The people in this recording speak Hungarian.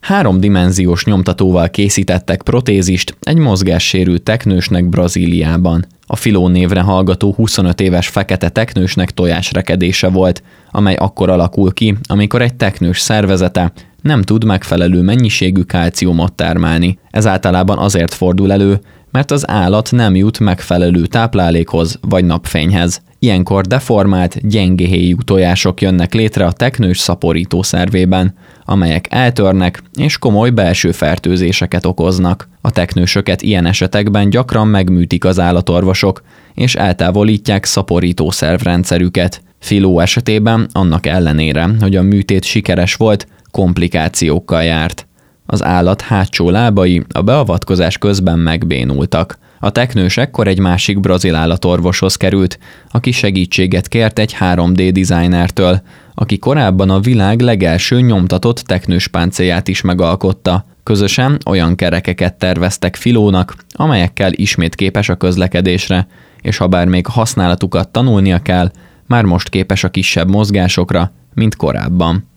3-dimenziós nyomtatóval készítettek protézist egy mozgássérült teknősnek Brazíliában. A Philo névre hallgató 25 éves fekete teknősnek tojásrekedése volt, amely akkor alakul ki, amikor egy teknős szervezete nem tud megfelelő mennyiségű kálciumot termelni. Ez általában azért fordul elő, mert az állat nem jut megfelelő táplálékhoz vagy napfényhez. Ilyenkor deformált, gyengéhéjú tojások jönnek létre a teknős szaporító szervében, amelyek eltörnek és komoly belső fertőzéseket okoznak. A teknősöket ilyen esetekben gyakran megműtik az állatorvosok, és eltávolítják szaporító szervrendszerüket. Philo esetében annak ellenére, hogy a műtét sikeres volt, komplikációkkal járt. Az állat hátsó lábai a beavatkozás közben megbénultak. A teknős ekkor egy másik brazil állatorvoshoz került, aki segítséget kért egy 3D designertől, aki korábban a világ legelső nyomtatott teknős páncélját is megalkotta. Közösen olyan kerekeket terveztek Philónak, amelyekkel ismét képes a közlekedésre, és ha bár még használatukat tanulnia kell, már most képes a kisebb mozgásokra, mint korábban.